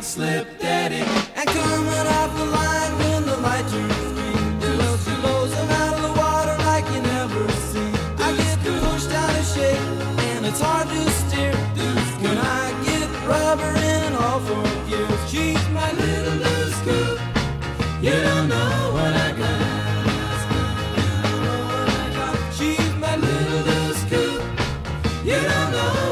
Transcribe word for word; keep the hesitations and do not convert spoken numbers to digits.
slip daddy. And coming off the line when the light turns green, well, she blows them out of the water like you never seen. I get pushed out of shape and it's hard to steer when I get rubber in all four gears. She's my little blue scoop. You don't know what I got. She's my little blue scoop. You don't know